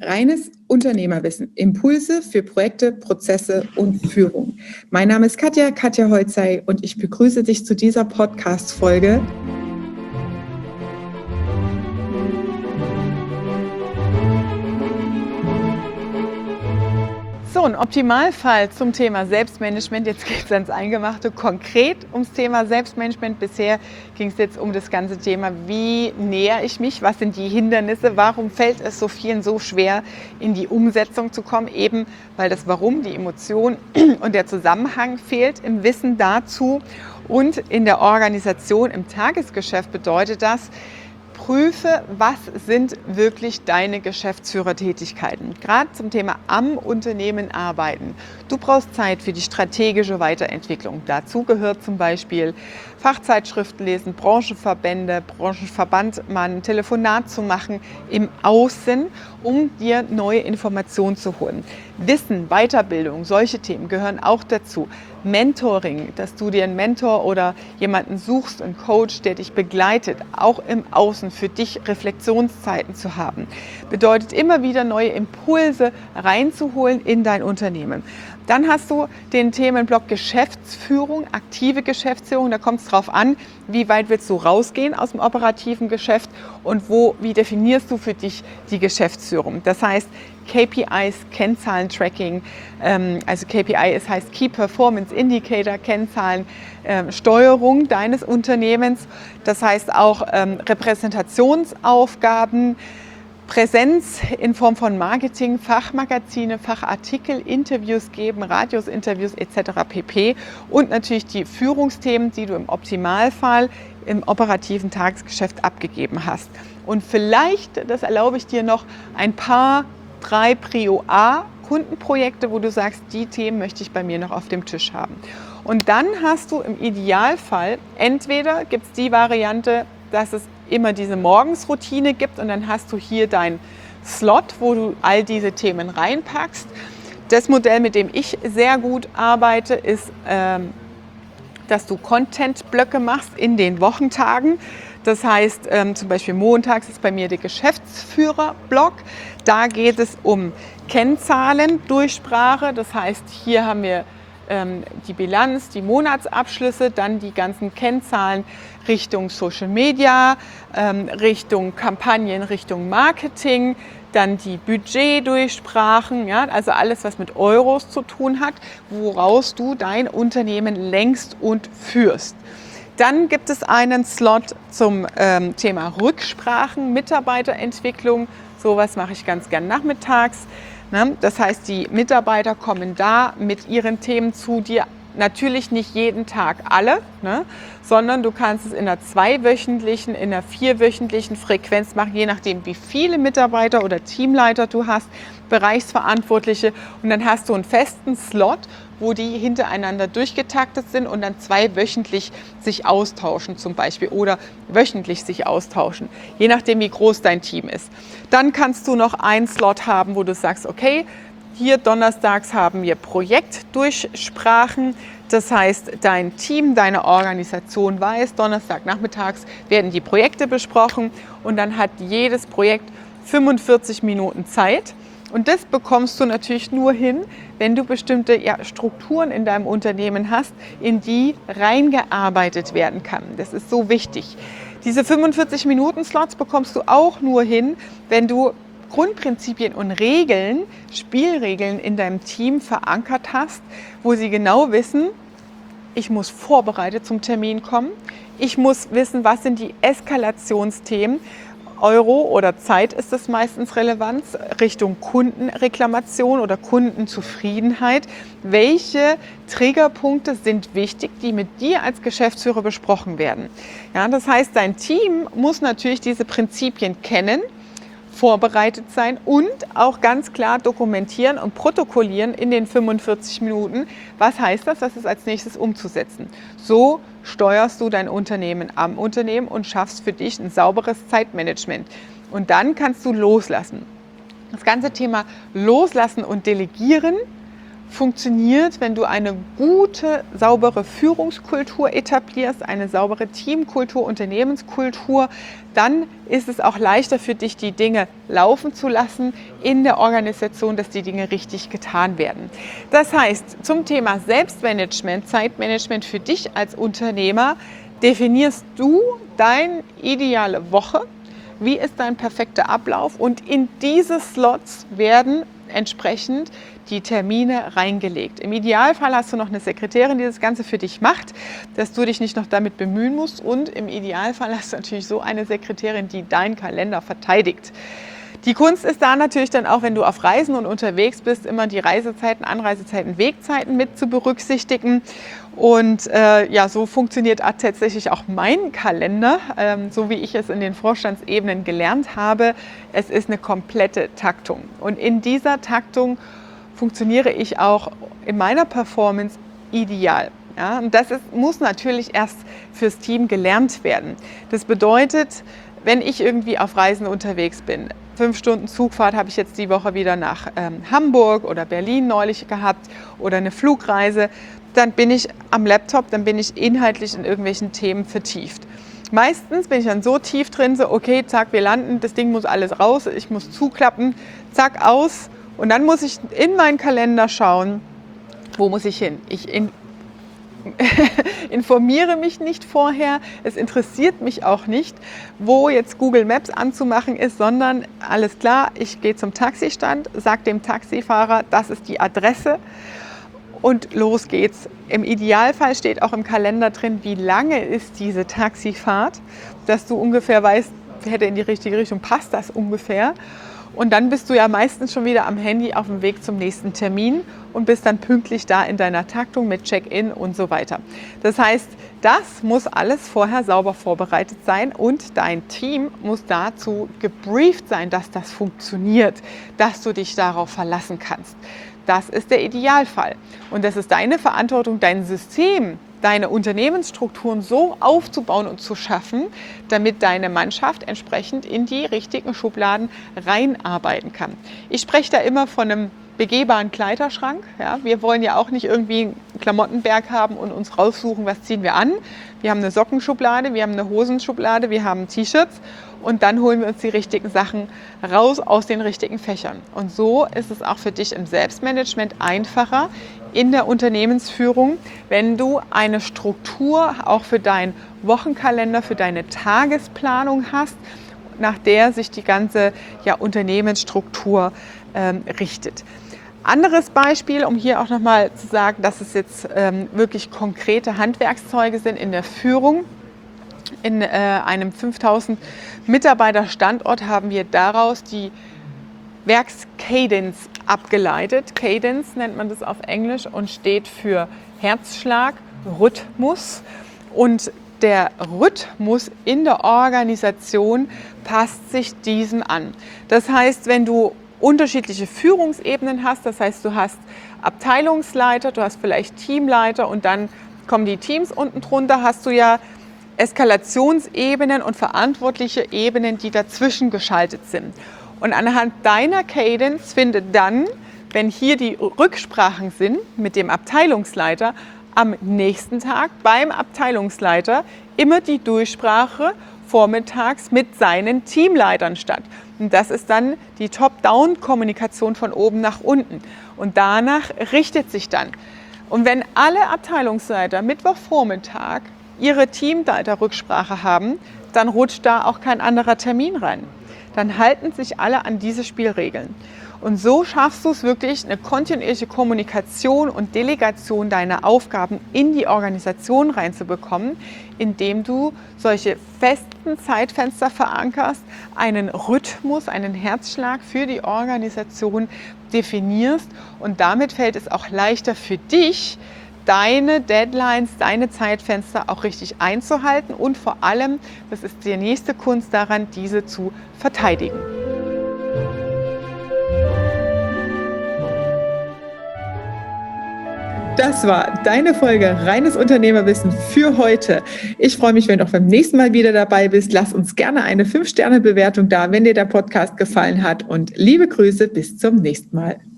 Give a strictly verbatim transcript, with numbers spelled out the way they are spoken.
Reines Unternehmerwissen, Impulse für Projekte, Prozesse und Führung. Mein Name ist Katja, Katja Holzei und ich begrüße dich zu dieser Podcast-Folge. So, ein Optimalfall zum Thema Selbstmanagement. Jetzt geht es ans Eingemachte, konkret ums Thema Selbstmanagement. Bisher ging es jetzt um das ganze Thema, wie nähere ich mich, was sind die Hindernisse, warum fällt es so vielen so schwer, in die Umsetzung zu kommen, eben weil das Warum, die Emotion und der Zusammenhang fehlt im Wissen dazu. Und in der Organisation, im Tagesgeschäft bedeutet das, prüfe, was sind wirklich deine Geschäftsführertätigkeiten. Gerade zum Thema am Unternehmen arbeiten. Du brauchst Zeit für die strategische Weiterentwicklung. Dazu gehört zum Beispiel Fachzeitschriften lesen, Branchenverbände, Branchenverband, mal ein Telefonat zu machen im Außen, um dir neue Informationen zu holen. Wissen, Weiterbildung, solche Themen gehören auch dazu. Mentoring, dass du dir einen Mentor oder jemanden suchst, einen Coach, der dich begleitet, auch im Außen für dich Reflexionszeiten zu haben, bedeutet immer wieder neue Impulse reinzuholen in dein Unternehmen. Dann hast du den Themenblock Geschäftsführung, aktive Geschäftsführung. Da kommt es darauf an, wie weit willst du rausgehen aus dem operativen Geschäft und wo, wie definierst du für dich die Geschäftsführung. Das heißt K P Is, Kennzahlen-Tracking, ähm, also K P I ist, heißt Key Performance Indicator, Kennzahlen, ähm, Steuerung deines Unternehmens. Das heißt auch ähm, Repräsentationsaufgaben, Präsenz in Form von Marketing, Fachmagazine, Fachartikel, Interviews geben, Radiusinterviews et cetera pp. Und natürlich die Führungsthemen, die du im Optimalfall im operativen Tagesgeschäft abgegeben hast. Und vielleicht, das erlaube ich dir noch, ein paar, drei Prio A Kundenprojekte, wo du sagst, die Themen möchte ich bei mir noch auf dem Tisch haben. Und dann hast du im Idealfall, entweder gibt es die Variante, dass es immer diese Morgensroutine gibt und dann hast du hier deinen Slot, wo du all diese Themen reinpackst. Das Modell, mit dem ich sehr gut arbeite, ist, ähm, dass du Content-Blöcke machst in den Wochentagen. Das heißt, ähm, zum Beispiel montags ist bei mir der Geschäftsführer-Block. Da geht es um Kennzahlen, Durchsprache. Das heißt, hier haben wir ähm, die Bilanz, die Monatsabschlüsse, dann die ganzen Kennzahlen Richtung Social Media, ähm, Richtung Kampagnen, Richtung Marketing, dann die Budgetdurchsprachen, ja, also alles, was mit Euros zu tun hat, woraus du dein Unternehmen lenkst und führst. Dann gibt es einen Slot zum ähm, Thema Rücksprachen, Mitarbeiterentwicklung. Sowas mache ich ganz gern nachmittags. Ne? Das heißt, die Mitarbeiter kommen da mit ihren Themen zu dir. Natürlich nicht jeden Tag alle, ne? Sondern du kannst es in einer zweiwöchentlichen, in einer vierwöchentlichen Frequenz machen, je nachdem, wie viele Mitarbeiter oder Teamleiter du hast, Bereichsverantwortliche. Und dann hast du einen festen Slot, wo die hintereinander durchgetaktet sind und dann zweiwöchentlich sich austauschen zum Beispiel oder wöchentlich sich austauschen, je nachdem, wie groß dein Team ist. Dann kannst du noch einen Slot haben, wo du sagst, okay, hier donnerstags haben wir Projektdurchsprachen. Das heißt, dein Team, deine Organisation weiß, Donnerstagnachmittags werden die Projekte besprochen und dann hat jedes Projekt fünfundvierzig Minuten Zeit. Und das bekommst du natürlich nur hin, wenn du bestimmte ja, Strukturen in deinem Unternehmen hast, in die reingearbeitet werden kann. Das ist so wichtig. Diese fünfundvierzig Minuten Slots bekommst du auch nur hin, wenn du Grundprinzipien und Regeln, Spielregeln in deinem Team verankert hast, wo sie genau wissen, ich muss vorbereitet zum Termin kommen, ich muss wissen, was sind die Eskalationsthemen, Euro oder Zeit ist es meistens relevant, Richtung Kundenreklamation oder Kundenzufriedenheit. Welche Triggerpunkte sind wichtig, die mit dir als Geschäftsführer besprochen werden? Ja, das heißt, dein Team muss natürlich diese Prinzipien kennen, vorbereitet sein und auch ganz klar dokumentieren und protokollieren in den fünfundvierzig Minuten. Was heißt das? Was ist als nächstes umzusetzen? So steuerst du dein Unternehmen am Unternehmen und schaffst für dich ein sauberes Zeitmanagement. Und dann kannst du loslassen. Das ganze Thema Loslassen und Delegieren funktioniert, wenn du eine gute, saubere Führungskultur etablierst, eine saubere Teamkultur, Unternehmenskultur. Dann ist es auch leichter für dich, die Dinge laufen zu lassen in der Organisation, dass die Dinge richtig getan werden. Das heißt, zum Thema Selbstmanagement, Zeitmanagement für dich als Unternehmer, definierst du deine ideale Woche. Wie ist dein perfekter Ablauf? Und in diese Slots werden entsprechend die Termine reingelegt. Im Idealfall hast du noch eine Sekretärin, die das Ganze für dich macht, dass du dich nicht noch damit bemühen musst. Und im Idealfall hast du natürlich so eine Sekretärin, die deinen Kalender verteidigt. Die Kunst ist da natürlich dann auch, wenn du auf Reisen und unterwegs bist, immer die Reisezeiten, Anreisezeiten, Wegzeiten mit zu berücksichtigen. Und äh, ja, so funktioniert tatsächlich auch mein Kalender, ähm, so wie ich es in den Vorstandsebenen gelernt habe. Es ist eine komplette Taktung. Und in dieser Taktung funktioniere ich auch in meiner Performance ideal. Ja, und das ist, muss natürlich erst fürs Team gelernt werden. Das bedeutet, wenn ich irgendwie auf Reisen unterwegs bin, fünf Stunden Zugfahrt habe ich jetzt die Woche wieder nach ähm, Hamburg oder Berlin neulich gehabt oder eine Flugreise, dann bin ich am Laptop, dann bin ich inhaltlich in irgendwelchen Themen vertieft. Meistens bin ich dann so tief drin, so okay, zack, wir landen, das Ding muss alles raus, ich muss zuklappen, zack, aus. Und dann muss ich in meinen Kalender schauen, wo muss ich hin? Ich in, informiere mich nicht vorher, es interessiert mich auch nicht, wo jetzt Google Maps anzumachen ist, sondern alles klar, ich gehe zum Taxistand, sage dem Taxifahrer, das ist die Adresse und los geht's. Im Idealfall steht auch im Kalender drin, wie lange ist diese Taxifahrt, dass du ungefähr weißt, hätte in die richtige Richtung, passt das ungefähr. Und dann bist du ja meistens schon wieder am Handy auf dem Weg zum nächsten Termin und bist dann pünktlich da in deiner Taktung mit Check-in und so weiter. Das heißt, das muss alles vorher sauber vorbereitet sein und dein Team muss dazu gebrieft sein, dass das funktioniert, dass du dich darauf verlassen kannst. Das ist der Idealfall. Und das ist deine Verantwortung, dein System, deine Unternehmensstrukturen so aufzubauen und zu schaffen, damit deine Mannschaft entsprechend in die richtigen Schubladen reinarbeiten kann. Ich spreche da immer von einem begehbaren Kleiderschrank. Ja, wir wollen ja auch nicht irgendwie einen Klamottenberg haben und uns raussuchen, was ziehen wir an. Wir haben eine Sockenschublade, wir haben eine Hosenschublade, wir haben T-Shirts und dann holen wir uns die richtigen Sachen raus aus den richtigen Fächern. Und so ist es auch für dich im Selbstmanagement einfacher in der Unternehmensführung, wenn du eine Struktur auch für deinen Wochenkalender, für deine Tagesplanung hast, nach der sich die ganze ja, Unternehmensstruktur ähm, richtet. Anderes Beispiel, um hier auch nochmal zu sagen, dass es jetzt ähm, wirklich konkrete Handwerkszeuge sind in der Führung. In äh, einem fünftausend Mitarbeiter Standort haben wir daraus die Werkskadence abgeleitet. Cadence nennt man das auf Englisch und steht für Herzschlag, Rhythmus. Und der Rhythmus in der Organisation passt sich diesem an. Das heißt, wenn du unterschiedliche Führungsebenen hast, das heißt, du hast Abteilungsleiter, du hast vielleicht Teamleiter und dann kommen die Teams unten drunter, hast du ja Eskalationsebenen und verantwortliche Ebenen, die dazwischen geschaltet sind. Und anhand deiner Cadence findet dann, wenn hier die Rücksprachen sind mit dem Abteilungsleiter, am nächsten Tag beim Abteilungsleiter immer die Durchsprache vormittags mit seinen Teamleitern statt. Und das ist dann die Top-Down-Kommunikation von oben nach unten. Und danach richtet sich dann. Und wenn alle Abteilungsleiter Mittwochvormittag ihre Teamleiter-Rücksprache haben, dann rutscht da auch kein anderer Termin rein. Dann halten sich alle an diese Spielregeln. Und so schaffst du es wirklich, eine kontinuierliche Kommunikation und Delegation deiner Aufgaben in die Organisation reinzubekommen, indem du solche festen Zeitfenster verankerst, einen Rhythmus, einen Herzschlag für die Organisation definierst. Und damit fällt es auch leichter für dich, deine Deadlines, deine Zeitfenster auch richtig einzuhalten und vor allem, das ist die nächste Kunst daran, diese zu verteidigen. Das war deine Folge Reines Unternehmerwissen für heute. Ich freue mich, wenn du auch beim nächsten Mal wieder dabei bist. Lass uns gerne eine fünf Sterne Bewertung da, wenn dir der Podcast gefallen hat. Und liebe Grüße, bis zum nächsten Mal.